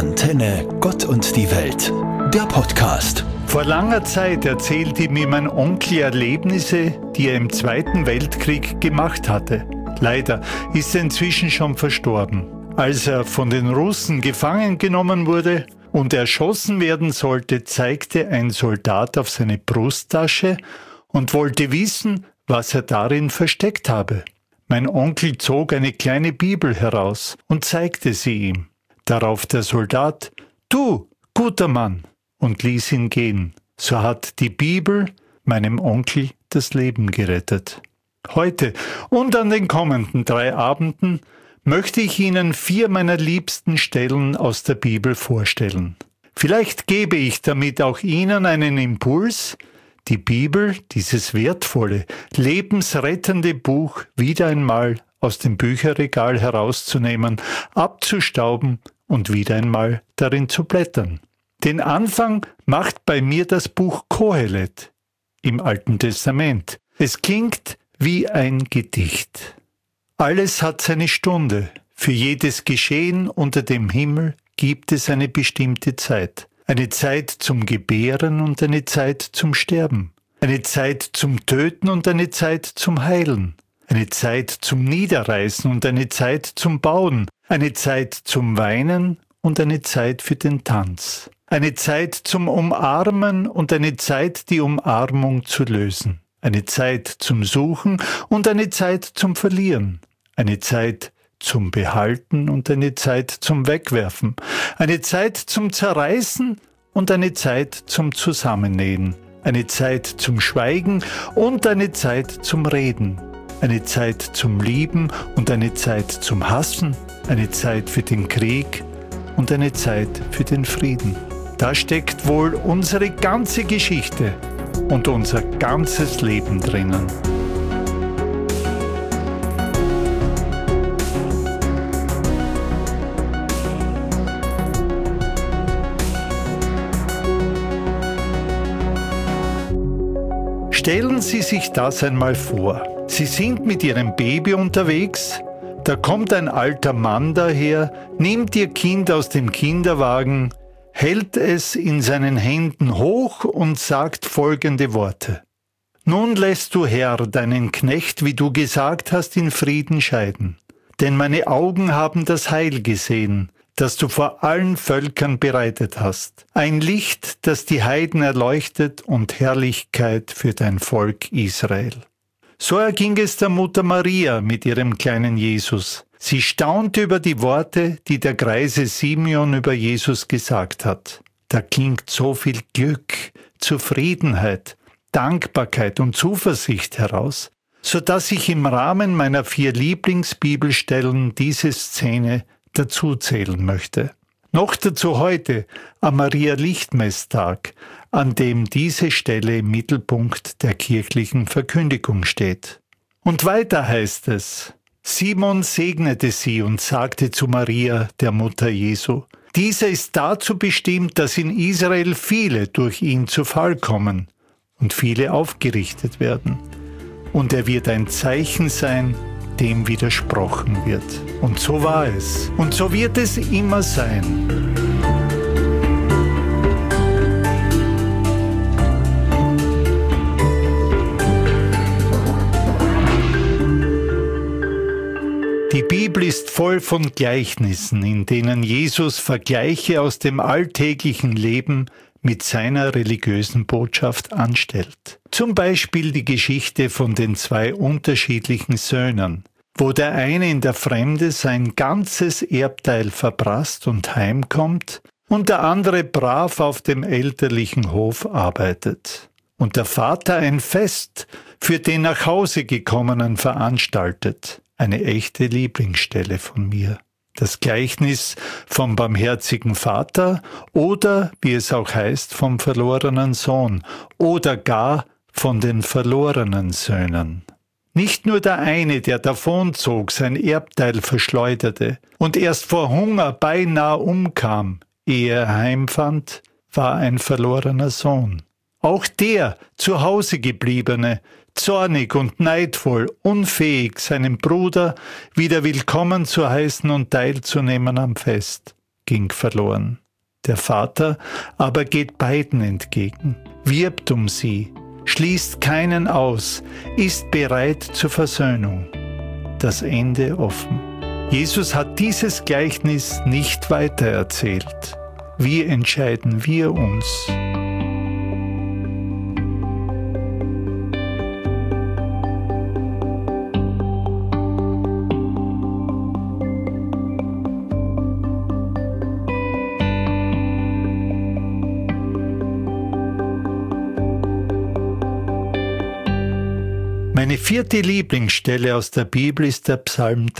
Antenne Gott und die Welt, der Podcast. Vor langer Zeit erzählte mir mein Onkel Erlebnisse, die er im Zweiten Weltkrieg gemacht hatte. Leider ist er inzwischen schon verstorben. Als er von den Russen gefangen genommen wurde und erschossen werden sollte, zeigte ein Soldat auf seine Brusttasche und wollte wissen, was er darin versteckt habe. Mein Onkel zog eine kleine Bibel heraus und zeigte sie ihm. Darauf der Soldat: „Du, guter Mann!" und ließ ihn gehen. So hat die Bibel meinem Onkel das Leben gerettet. Heute und an den kommenden 3 Abenden möchte ich Ihnen 4 meiner liebsten Stellen aus der Bibel vorstellen. Vielleicht gebe ich damit auch Ihnen einen Impuls, die Bibel, dieses wertvolle, lebensrettende Buch, wieder einmal aus dem Bücherregal herauszunehmen, abzustauben und wieder einmal darin zu blättern. Den Anfang macht bei mir das Buch Kohelet im Alten Testament. Es klingt wie ein Gedicht. Alles hat seine Stunde. Für jedes Geschehen unter dem Himmel gibt es eine bestimmte Zeit. Eine Zeit zum Gebären und eine Zeit zum Sterben. Eine Zeit zum Töten und eine Zeit zum Heilen. Eine Zeit zum Niederreißen und eine Zeit zum Bauen. Eine Zeit zum Weinen und eine Zeit für den Tanz. Eine Zeit zum Umarmen und eine Zeit, die Umarmung zu lösen. Eine Zeit zum Suchen und eine Zeit zum Verlieren. Eine Zeit zum Behalten und eine Zeit zum Wegwerfen. Eine Zeit zum Zerreißen und eine Zeit zum Zusammennähen. Eine Zeit zum Schweigen und eine Zeit zum Reden. Eine Zeit zum Lieben und eine Zeit zum Hassen. Eine Zeit für den Krieg und eine Zeit für den Frieden. Da steckt wohl unsere ganze Geschichte und unser ganzes Leben drinnen. Stellen Sie sich das einmal vor. Sie sind mit Ihrem Baby unterwegs, da kommt ein alter Mann daher, nimmt Ihr Kind aus dem Kinderwagen, hält es in seinen Händen hoch und sagt folgende Worte: „Nun lässt du, Herr, deinen Knecht, wie du gesagt hast, in Frieden scheiden. Denn meine Augen haben das Heil gesehen, das du vor allen Völkern bereitet hast. Ein Licht, das die Heiden erleuchtet und Herrlichkeit für dein Volk Israel." So erging es der Mutter Maria mit ihrem kleinen Jesus. Sie staunte über die Worte, die der greise Simeon über Jesus gesagt hat. Da klingt so viel Glück, Zufriedenheit, Dankbarkeit und Zuversicht heraus, so dass ich im Rahmen meiner 4 Lieblingsbibelstellen diese Szene dazuzählen möchte. Noch dazu heute, am Maria-Lichtmesstag, an dem diese Stelle im Mittelpunkt der kirchlichen Verkündigung steht. Und weiter heißt es: „Simon segnete sie und sagte zu Maria, der Mutter Jesu: Dieser ist dazu bestimmt, dass in Israel viele durch ihn zu Fall kommen und viele aufgerichtet werden. Und er wird ein Zeichen sein, dem widersprochen wird." Und so war es. Und so wird es immer sein. Die Bibel ist voll von Gleichnissen, in denen Jesus Vergleiche aus dem alltäglichen Leben mit seiner religiösen Botschaft anstellt. Zum Beispiel die Geschichte von den 2 unterschiedlichen Söhnen, wo der eine in der Fremde sein ganzes Erbteil verprasst und heimkommt und der andere brav auf dem elterlichen Hof arbeitet. Und der Vater ein Fest für den nach Hause gekommenen veranstaltet. Eine echte Lieblingsstelle von mir. Das Gleichnis vom barmherzigen Vater oder, wie es auch heißt, vom verlorenen Sohn oder gar von den verlorenen Söhnen. Nicht nur der eine, der davonzog, sein Erbteil verschleuderte und erst vor Hunger beinahe umkam, ehe er heimfand, war ein verlorener Sohn. Auch der zu Hause gebliebene, zornig und neidvoll, unfähig, seinen Bruder wieder willkommen zu heißen und teilzunehmen am Fest. ging verloren. Der Vater aber geht beiden entgegen, wirbt um sie, schließt keinen aus, ist bereit zur Versöhnung. Das Ende offen. Jesus hat dieses Gleichnis nicht weitererzählt. Wie entscheiden wir uns? Meine vierte Lieblingsstelle aus der Bibel ist der Psalm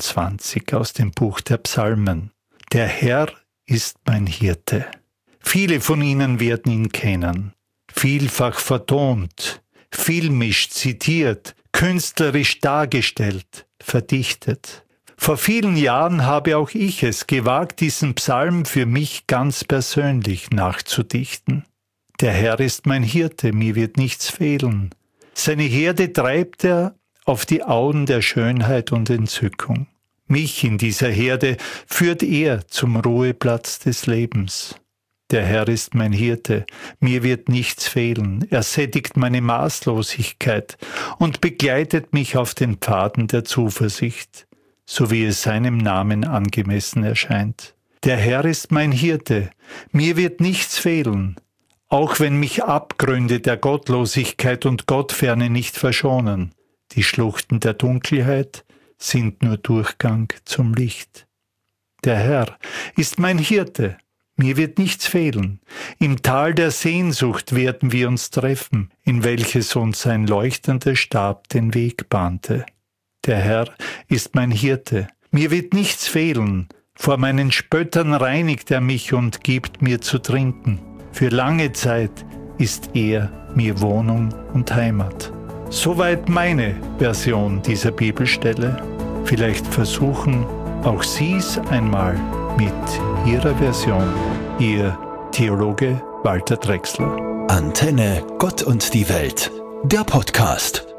23 aus dem Buch der Psalmen. Der Herr ist mein Hirte. Viele von Ihnen werden ihn kennen. Vielfach vertont, filmisch zitiert, künstlerisch dargestellt, verdichtet. Vor vielen Jahren habe auch ich es gewagt, diesen Psalm für mich ganz persönlich nachzudichten. Der Herr ist mein Hirte, mir wird nichts fehlen. Seine Herde treibt er auf die Auen der Schönheit und Entzückung. Mich in dieser Herde führt er zum Ruheplatz des Lebens. Der Herr ist mein Hirte, mir wird nichts fehlen. Er sättigt meine Maßlosigkeit und begleitet mich auf den Pfaden der Zuversicht, so wie es seinem Namen angemessen erscheint. Der Herr ist mein Hirte, mir wird nichts fehlen. Auch wenn mich Abgründe der Gottlosigkeit und Gottferne nicht verschonen, die Schluchten der Dunkelheit sind nur Durchgang zum Licht. Der Herr ist mein Hirte, mir wird nichts fehlen. Im Tal der Sehnsucht werden wir uns treffen, in welches uns ein leuchtender Stab den Weg bahnte. Der Herr ist mein Hirte, mir wird nichts fehlen. Vor meinen Spöttern reinigt er mich und gibt mir zu trinken. Für lange Zeit ist er mir Wohnung und Heimat. Soweit meine Version dieser Bibelstelle. Vielleicht versuchen auch Sie es einmal mit Ihrer Version. Ihr Theologe Walter Drechsler. Antenne Gott und die Welt, der Podcast.